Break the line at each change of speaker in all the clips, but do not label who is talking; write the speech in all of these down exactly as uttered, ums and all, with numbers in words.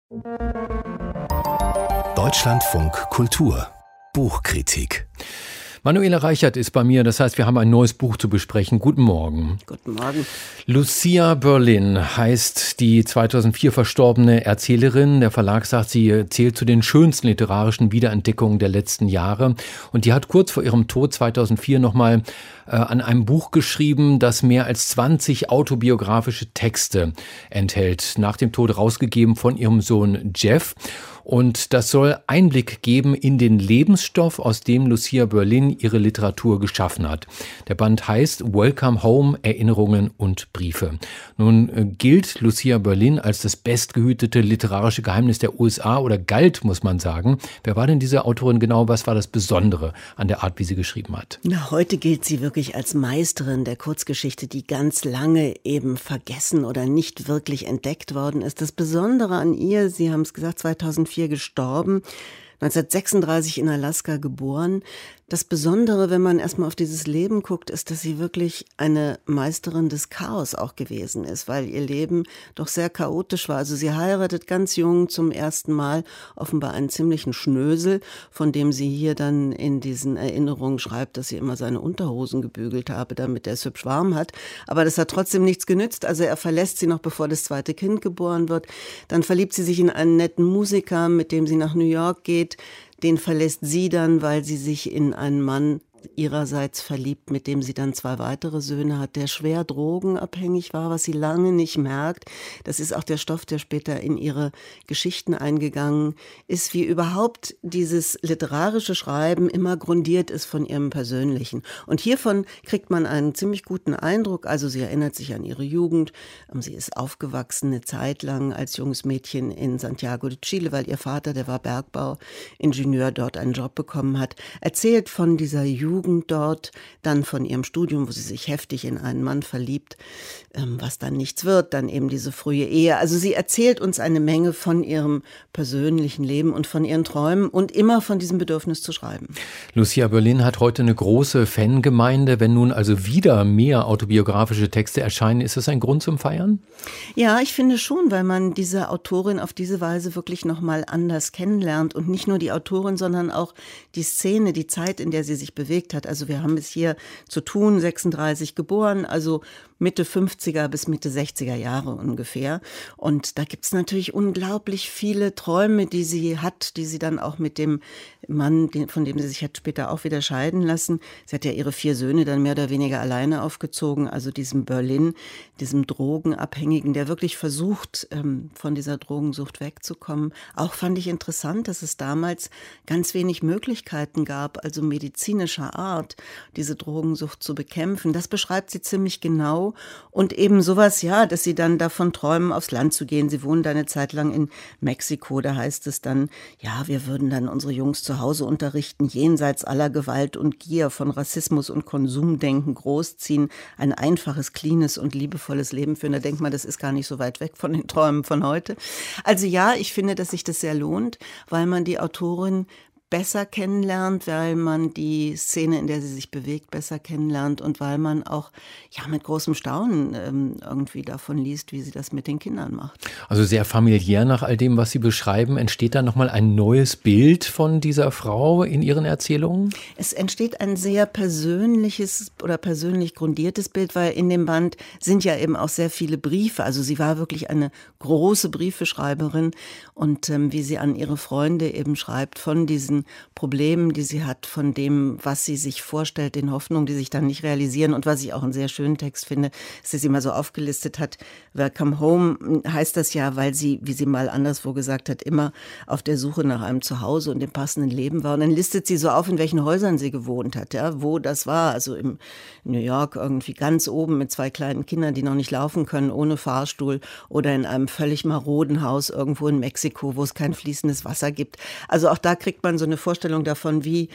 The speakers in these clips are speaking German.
Deutschlandfunk Kultur Buchkritik.
Manuela Reichert ist bei mir, das heißt, wir haben ein neues Buch zu besprechen. Guten Morgen.
Guten Morgen.
Lucia Berlin heißt die zweitausendvier verstorbene Erzählerin. Der Verlag sagt, sie zählt zu den schönsten literarischen Wiederentdeckungen der letzten Jahre. Und die hat kurz vor ihrem Tod zweitausendvier nochmal äh, an einem Buch geschrieben, das mehr als zwanzig autobiografische Texte enthält. Nach dem Tod rausgegeben von ihrem Sohn Jeff. Und das soll Einblick geben in den Lebensstoff, aus dem Lucia Berlin ihre Literatur geschaffen hat. Der Band heißt Welcome Home, Erinnerungen und Briefe. Nun äh, gilt Lucia Berlin als das bestgehütete literarische Geheimnis der U S A oder galt, muss man sagen. Wer war denn diese Autorin genau? Was war das Besondere an der Art, wie sie geschrieben hat?
Na, heute gilt sie wirklich als Meisterin der Kurzgeschichte, die ganz lange eben vergessen oder nicht wirklich entdeckt worden ist. Das Besondere an ihr, Sie haben es gesagt, zweitausendvier gestorben, neunzehnhundertsechsunddreißig in Alaska geboren. Das Besondere, wenn man erstmal auf dieses Leben guckt, ist, dass sie wirklich eine Meisterin des Chaos auch gewesen ist, weil ihr Leben doch sehr chaotisch war. Also sie heiratet ganz jung zum ersten Mal, offenbar einen ziemlichen Schnösel, von dem sie hier dann in diesen Erinnerungen schreibt, dass sie immer seine Unterhosen gebügelt habe, damit er es hübsch warm hat. Aber das hat trotzdem nichts genützt. Also er verlässt sie noch, bevor das zweite Kind geboren wird. Dann verliebt sie sich in einen netten Musiker, mit dem sie nach New York geht. Den verlässt sie dann, weil sie sich in einen Mann ihrerseits verliebt, mit dem sie dann zwei weitere Söhne hat, der schwer drogenabhängig war, was sie lange nicht merkt. Das ist auch der Stoff, der später in ihre Geschichten eingegangen ist, wie überhaupt dieses literarische Schreiben immer grundiert ist von ihrem Persönlichen. Und hiervon kriegt man einen ziemlich guten Eindruck. Also sie erinnert sich an ihre Jugend. Sie ist aufgewachsen eine Zeit lang als junges Mädchen in Santiago de Chile, weil ihr Vater, der war Bergbauingenieur, dort einen Job bekommen hat. Erzählt von dieser Jugend dort, dann von ihrem Studium, wo sie sich heftig in einen Mann verliebt, ähm, was dann nichts wird, dann eben diese frühe Ehe. Also sie erzählt uns eine Menge von ihrem persönlichen Leben und von ihren Träumen und immer von diesem Bedürfnis zu schreiben.
Lucia Berlin hat heute eine große Fangemeinde. Wenn nun also wieder mehr autobiografische Texte erscheinen, ist das ein Grund zum Feiern?
Ja, ich finde schon, weil man diese Autorin auf diese Weise wirklich nochmal anders kennenlernt und nicht nur die Autorin, sondern auch die Szene, die Zeit, in der sie sich bewegt hat. Also wir haben es hier zu tun, sechsunddreißig geboren, also Mitte fünfziger bis Mitte sechziger Jahre ungefähr. Und da gibt es natürlich unglaublich viele Träume, die sie hat, die sie dann auch mit dem Mann, von dem sie sich hat später auch wieder scheiden lassen. Sie hat ja ihre vier Söhne dann mehr oder weniger alleine aufgezogen, also diesem Berlin, diesem Drogenabhängigen, der wirklich versucht, von dieser Drogensucht wegzukommen. Auch fand ich interessant, dass es damals ganz wenig Möglichkeiten gab, also medizinischer Art, diese Drogensucht zu bekämpfen. Das beschreibt sie ziemlich genau. Und eben sowas, ja, dass sie dann davon träumen, aufs Land zu gehen. Sie wohnen da eine Zeit lang in Mexiko. Da heißt es dann, ja, wir würden dann unsere Jungs zu Hause unterrichten, jenseits aller Gewalt und Gier, von Rassismus und Konsumdenken großziehen, ein einfaches, cleanes und liebevolles Leben führen. Da denkt man, das ist gar nicht so weit weg von den Träumen von heute. Also ja, ich finde, dass sich das sehr lohnt, weil man die Autorin besser kennenlernt, weil man die Szene, in der sie sich bewegt, besser kennenlernt und weil man auch ja mit großem Staunen ähm, irgendwie davon liest, wie sie das mit den Kindern macht.
Also sehr familiär nach all dem, was Sie beschreiben. Entsteht da nochmal ein neues Bild von dieser Frau in Ihren Erzählungen?
Es entsteht ein sehr persönliches oder persönlich grundiertes Bild, weil in dem Band sind ja eben auch sehr viele Briefe. Also sie war wirklich eine große Briefeschreiberin und ähm, wie sie an ihre Freunde eben schreibt von diesen Problemen, die sie hat, von dem, was sie sich vorstellt, den Hoffnungen, die sich dann nicht realisieren. Und was ich auch einen sehr schönen Text finde, ist, dass sie mal so aufgelistet hat, Welcome Home heißt das ja, weil sie, wie sie mal anderswo gesagt hat, immer auf der Suche nach einem Zuhause und dem passenden Leben war. Und dann listet sie so auf, in welchen Häusern sie gewohnt hat, ja, wo das war. Also im New York irgendwie ganz oben mit zwei kleinen Kindern, die noch nicht laufen können, ohne Fahrstuhl, oder in einem völlig maroden Haus irgendwo in Mexiko, wo es kein fließendes Wasser gibt. Also auch da kriegt man so eine Vorstellung davon, wie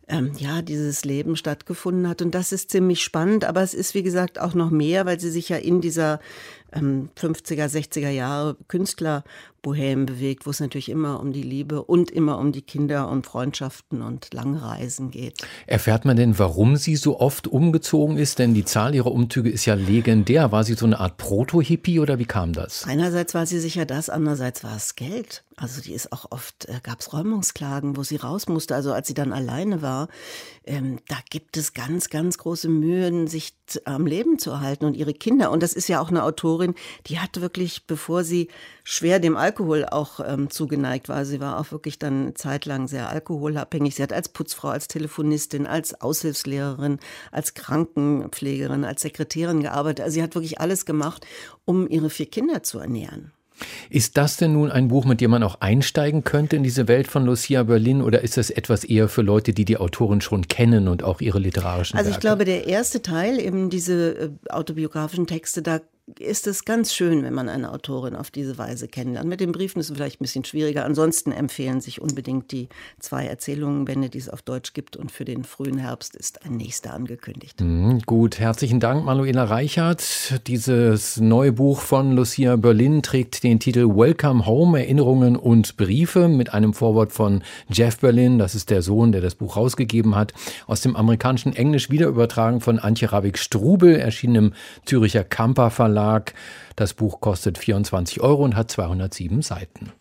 ähm, ja, dieses Leben stattgefunden hat. Und das ist ziemlich spannend, aber es ist, wie gesagt, auch noch mehr, weil sie sich ja in dieser ähm, fünfziger, sechziger Jahre Künstlerbohem bewegt, wo es natürlich immer um die Liebe und immer um die Kinder und Freundschaften und lange Reisen geht.
Erfährt man denn, warum sie so oft umgezogen ist? Denn die Zahl ihrer Umzüge ist ja legendär. War sie so eine Art Proto-Hippie oder wie kam das?
Einerseits war sie sicher das, andererseits war es Geld. Also die ist auch oft, äh, gab es Räumungsklagen, wo sie raus musste. Also als sie dann alleine war, ähm, da gibt es ganz, ganz große Mühen, sich t- am Leben zu erhalten und ihre Kinder. Und das ist ja auch eine Autorin, die hat wirklich, bevor sie schwer dem Alkohol auch ähm, zugeneigt war, sie war auch wirklich dann zeitlang sehr alkoholabhängig. Sie hat als Putzfrau, als Telefonistin, als Aushilfslehrerin, als Krankenpflegerin, als Sekretärin gearbeitet. Also sie hat wirklich alles gemacht, um ihre vier Kinder zu ernähren.
Ist das denn nun ein Buch, mit dem man auch einsteigen könnte in diese Welt von Lucia Berlin, oder ist das etwas eher für Leute, die die Autorin schon kennen und auch ihre literarischen Werke?
Also ich glaube, der erste Teil, eben diese äh, autobiografischen Texte, da ist es ganz schön, wenn man eine Autorin auf diese Weise kennenlernt. Mit den Briefen ist es vielleicht ein bisschen schwieriger. Ansonsten empfehlen sich unbedingt die zwei Erzählungenbände, die es auf Deutsch gibt. Und für den frühen Herbst ist ein nächster angekündigt.
Mhm, gut, herzlichen Dank, Manuela Reichert. Dieses neue Buch von Lucia Berlin trägt den Titel Welcome Home, Erinnerungen und Briefe mit einem Vorwort von Jeff Berlin. Das ist der Sohn, der das Buch rausgegeben hat. Aus dem amerikanischen Englisch wieder übertragen von Antje Ravik-Strubel, erschienen im Züricher Kamper Verlag. Das Buch kostet vierundzwanzig Euro und hat zweihundertsieben Seiten.